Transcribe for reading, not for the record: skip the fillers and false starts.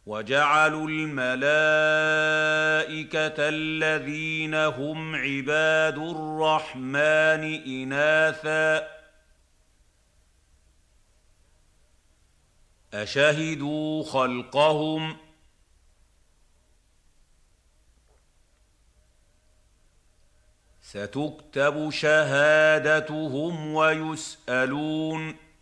وجعلوا الملائكة الذين هم عباد الرحمن إناثا أشهدوا خلقهم ستكتب شهادتهم ويسألون